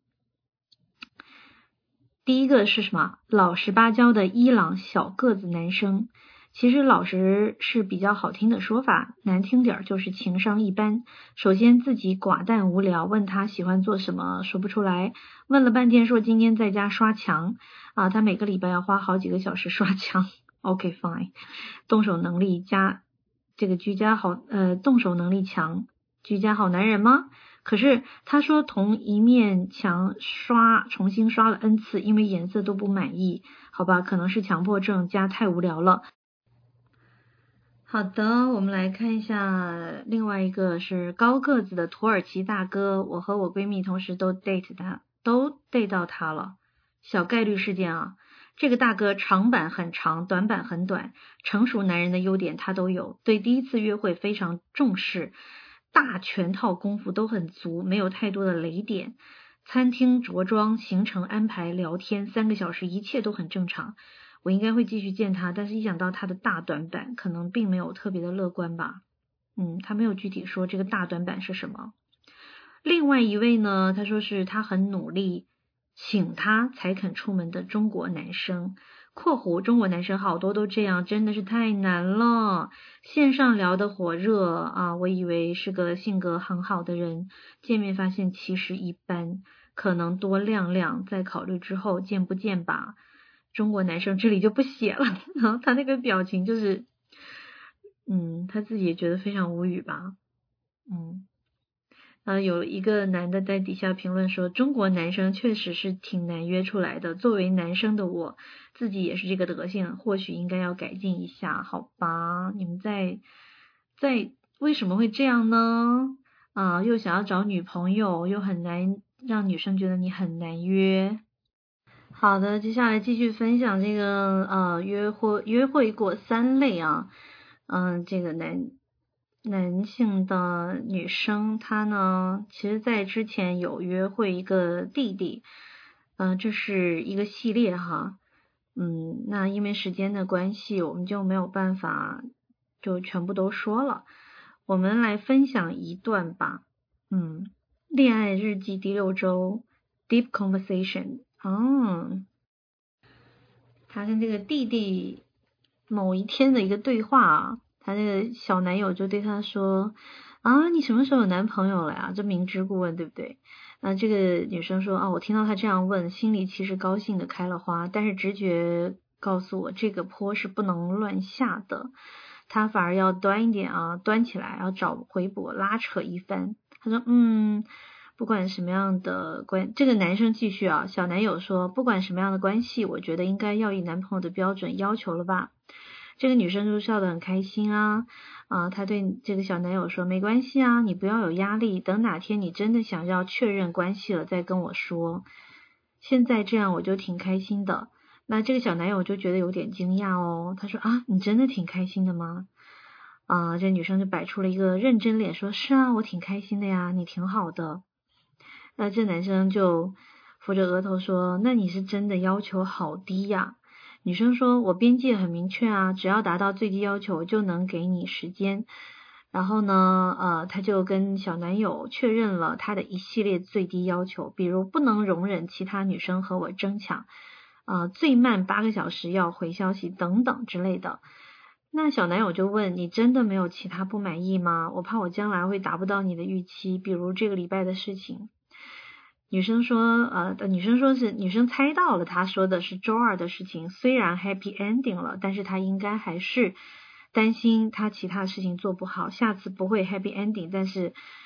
第一个是什么？老实巴交的伊朗小个子男生。其实老实是比较好听的说法，难听点就是情商一般。首先自己寡淡无聊，问他喜欢做什么说不出来，问了半天说今天在家刷墙啊，他每个礼拜要花好几个小时刷墙。OK fine， 动手能力加这个居家好呃动手能力强，居家好男人吗？可是他说同一面墙刷重新刷了 N 次，因为颜色都不满意。好吧，可能是强迫症加太无聊了。好的，我们来看一下另外一个是高个子的土耳其大哥，我和我闺蜜同时都 date 他，都 date 到他了，小概率事件啊。这个大哥长板很长，短板很短，成熟男人的优点他都有，对第一次约会非常重视，大全套功夫都很足，没有太多的雷点。餐厅着装、行程安排、聊天三个小时，一切都很正常。我应该会继续见他，但是一想到他的大短板，可能并没有特别的乐观吧。嗯，他没有具体说这个大短板是什么。另外一位呢，他说是他很努力，请他才肯出门的中国男生。括弧中国男生好多都这样，真的是太难了。线上聊得火热啊，我以为是个性格很好的人，见面发现其实一般，可能多晾晾，再考虑之后见不见吧。中国男生这里就不写了，然后他那个表情就是，嗯，他自己也觉得非常无语吧，嗯，呃，有一个男的在底下评论说，中国男生确实是挺难约出来的，作为男生的我自己也是这个德性，或许应该要改进一下，好吧？你们在在为什么会这样呢？啊，又想要找女朋友，又很难让女生觉得你很难约。好的，接下来继续分享这个呃约会约会过三类啊，嗯、呃，这个男男性的女生，她呢，其实在之前有约会一个弟弟，嗯、呃，这是一个系列哈，嗯，那因为时间的关系，我们就没有办法就全部都说了，我们来分享一段吧，嗯，恋爱日记第六周 Deep Conversation。哦，他跟这个弟弟某一天的一个对话啊，他这个小男友就对他说啊，你什么时候有男朋友了呀？这明知故问，对不对？那这个女生说啊，我听到他这样问，心里其实高兴的开了花，但是直觉告诉我这个坡是不能乱下的，他反而要端一点啊，端起来，要找回补拉扯一番。他说嗯。不管什么样的关，这个男生继续啊，小男友说，不管什么样的关系，我觉得应该要以男朋友的标准要求了吧。这个女生就笑得很开心啊，啊，她对这个小男友说，没关系啊，你不要有压力，等哪天你真的想要确认关系了再跟我说。现在这样我就挺开心的。那这个小男友就觉得有点惊讶哦，他说啊，你真的挺开心的吗？啊，这女生就摆出了一个认真脸，说是啊，我挺开心的呀，你挺好的。那这男生就扶着额头说，那你是真的要求好低呀。女生说，我边界很明确啊，只要达到最低要求就能给你时间。然后呢呃，他就跟小男友确认了他的一系列最低要求，比如不能容忍其他女生和我争抢，呃，最慢八个小时要回消息等等之类的。那小男友就问，你真的没有其他不满意吗？我怕我将来会达不到你的预期，比如这个礼拜的事情。女生说呃，女生说是女生猜到了他说的是周二的事情，虽然 happy ending 了，但是他应该还是担心他其他事情做不好，下次不会 happy ending， 但是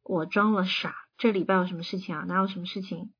我装了傻，这礼拜有什么事情啊？哪有什么事情？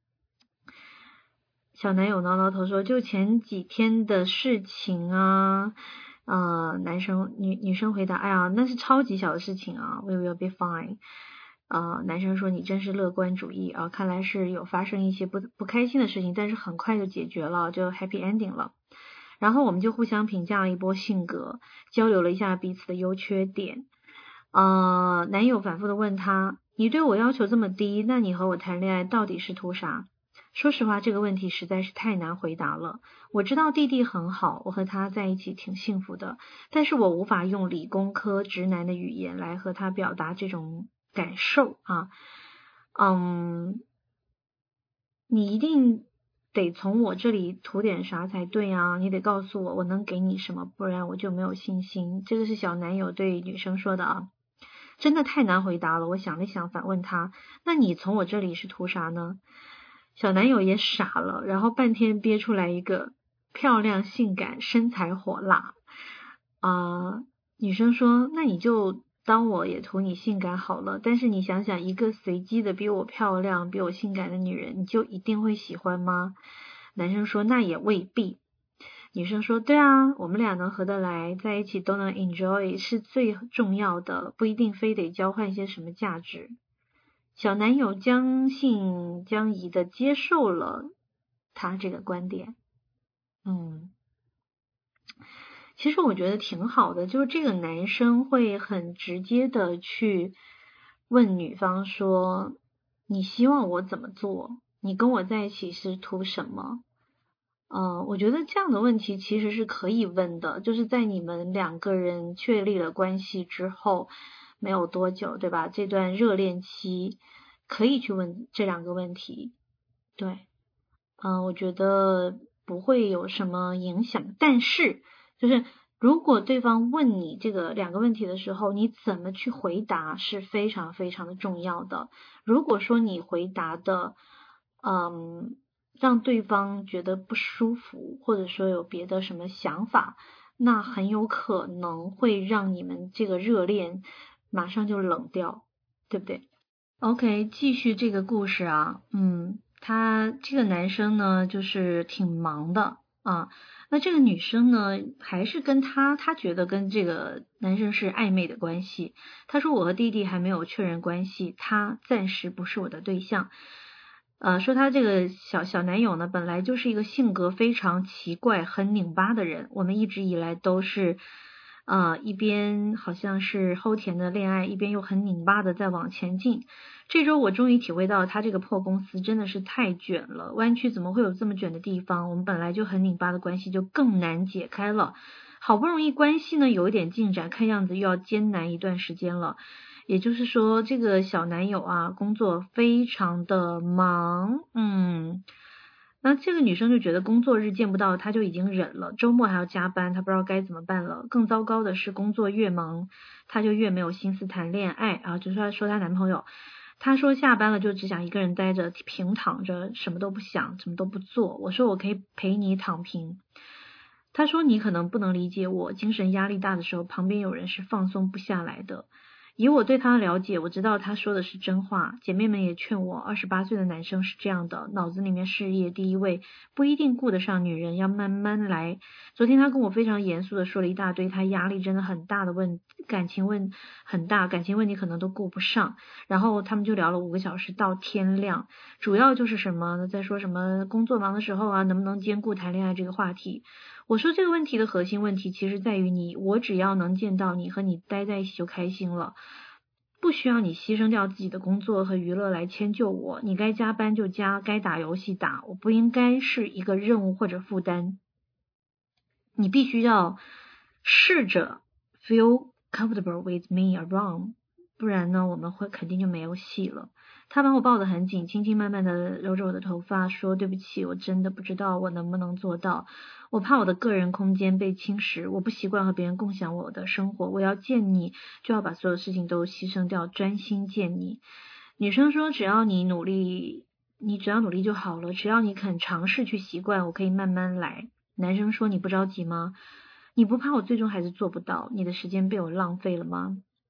小男友挠挠头说，就前几天的事情啊。呃，男生女女生回答，哎呀，那是超级小的事情啊 ，we will be fine。呃，男生说，你真是乐观主义啊，看来是有发生一些不不开心的事情，但是很快就解决了，就 happy ending 了。然后我们就互相评价了一波性格，交流了一下彼此的优缺点。呃，男友反复的问他，你对我要求这么低，那你和我谈恋爱到底是图啥？说实话，这个问题实在是太难回答了。我知道弟弟很好，我和他在一起挺幸福的，但是我无法用理工科直男的语言来和他表达这种感受啊。嗯，你一定得从我这里图点啥才对啊，你得告诉我我能给你什么，不然我就没有信心。这个是小男友对女生说的啊。真的太难回答了，我想了想反问他，那你从我这里是图啥呢？小男友也傻了，然后半天憋出来一个漂亮性感身材火辣。啊、呃，女生说，那你就当我也图你性感好了，但是你想想，一个随机的比我漂亮比我性感的女人，你就一定会喜欢吗？男生说，那也未必。女生说，对啊，我们俩能合得来，在一起都能 enjoy 是最重要的，不一定非得交换些什么价值。小男友将信将疑的接受了他这个观点。嗯，其实我觉得挺好的，就是这个男生会很直接的去问女方说，你希望我怎么做？你跟我在一起是图什么？呃，我觉得这样的问题其实是可以问的，就是在你们两个人确立了关系之后没有多久，对吧？这段热恋期可以去问这两个问题。对，嗯、呃，我觉得不会有什么影响，但是就是如果对方问你这个两个问题的时候，你怎么去回答是非常非常的重要的。如果说你回答的嗯让对方觉得不舒服，或者说有别的什么想法，那很有可能会让你们这个热恋马上就冷掉，对不对？ OK， 继续这个故事啊。嗯，他这个男生呢就是挺忙的啊，那这个女生呢还是跟他他觉得跟这个男生是暧昧的关系。他说，我和弟弟还没有确认关系，他暂时不是我的对象。呃，说他这个小小男友呢，本来就是一个性格非常奇怪、很拧巴的人。我们一直以来都是，呃，一边好像是齁甜的恋爱，一边又很拧巴的在往前进。这周我终于体会到，他这个破公司真的是太卷了，湾区怎么会有这么卷的地方？我们本来就很拧巴的关系就更难解开了。好不容易关系呢有一点进展，看样子又要艰难一段时间了。也就是说，这个小男友啊，工作非常的忙，嗯，那这个女生就觉得工作日见不到她就已经忍了，周末还要加班，她不知道该怎么办了。更糟糕的是，工作越忙，她就越没有心思谈恋爱啊。就是说说她男朋友，她说下班了就只想一个人待着，平躺着，什么都不想，什么都不做。我说我可以陪你躺平。她说你可能不能理解我，精神压力大的时候，旁边有人是放松不下来的。以我对他的了解，我知道他说的是真话。姐妹们也劝我，二十八岁的男生是这样的，脑子里面事业第一位，不一定顾得上女人，要慢慢来。昨天他跟我非常严肃的说了一大堆，他压力真的很大的问感情问很大，感情问题可能都顾不上。然后他们就聊了五个小时到天亮，主要就是什么呢？在说什么工作忙的时候啊，能不能兼顾谈恋爱这个话题。我说这个问题的核心问题其实在于你，我只要能见到你和你待在一起就开心了，不需要你牺牲掉自己的工作和娱乐来迁就我，你该加班就加，该打游戏打，我不应该是一个任务或者负担。你必须要试着 feel comfortable with me around， 不然呢我们会肯定就没有戏了。他把我抱得很紧，轻轻慢慢的揉着我的头发，说对不起，我真的不知道我能不能做到，我怕我的个人空间被侵蚀，我不习惯和别人共享我的生活，我要见你就要把所有事情都牺牲掉，专心见你。女生说只要你努力，你只要努力就好了，只要你肯尝试去习惯，我可以慢慢来。男生说你不着急吗？你不怕我最终还是做不到，你的时间被我浪费了吗？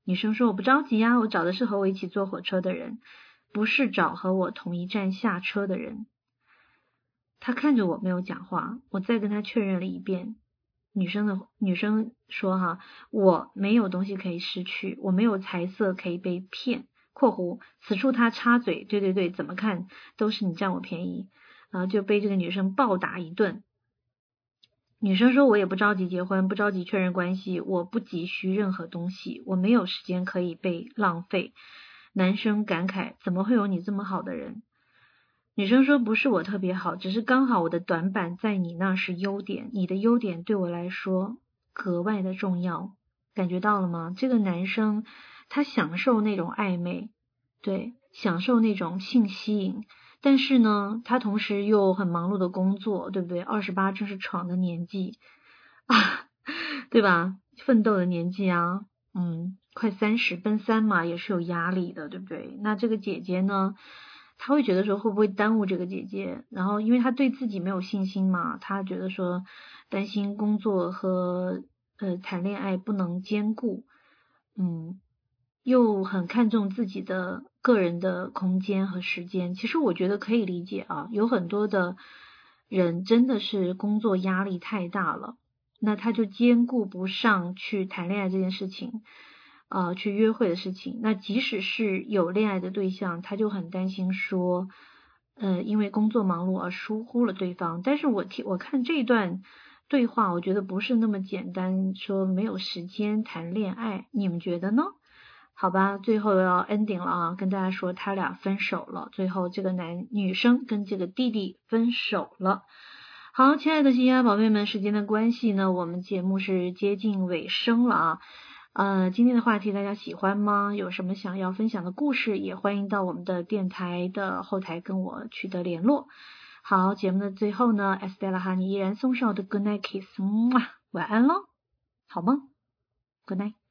女生说我不着急呀，我找的是和我一起坐火车的人，不是找和我同一站下车的人。他看着我没有讲话，我再跟他确认了一遍。女生的女生说哈，我没有东西可以失去，我没有财色可以被骗。括弧此处他插嘴，对对对，怎么看都是你占我便宜，然后就被这个女生暴打一顿。女生说我也不着急结婚，不着急确认关系，我不急需任何东西，我没有时间可以被浪费。男生感慨，怎么会有你这么好的人？女生说不是我特别好，只是刚好我的短板在你那是优点，你的优点对我来说格外的重要。感觉到了吗？这个男生他享受那种暧昧，对，享受那种性吸引，但是呢他同时又很忙碌的工作，对不对？二十八正是闯的年纪啊，对吧？奋斗的年纪啊，嗯，快三十奔三嘛，也是有压力的，对不对？那这个姐姐呢，他会觉得说会不会耽误这个姐姐，然后因为他对自己没有信心嘛，他觉得说担心工作和呃谈恋爱不能兼顾，嗯，又很看重自己的个人的空间和时间。其实我觉得可以理解啊，有很多的人真的是工作压力太大了，那他就兼顾不上去谈恋爱这件事情，呃，去约会的事情。那即使是有恋爱的对象，他就很担心说呃，因为工作忙碌而疏忽了对方。但是我听我看这段对话，我觉得不是那么简单说没有时间谈恋爱，你们觉得呢？好吧，最后要 ending 了啊，跟大家说他俩分手了，最后这个男女生跟这个弟弟分手了。好，亲爱的新丫宝贝们，时间的关系呢，我们节目是接近尾声了啊。呃，今天的话题大家喜欢吗？有什么想要分享的故事，也欢迎到我们的电台的后台跟我取得联络。好，节目的最后呢 Estella 哈尼依然送上我的 Good Night Kiss， 晚安咯，好吗？ Good Night。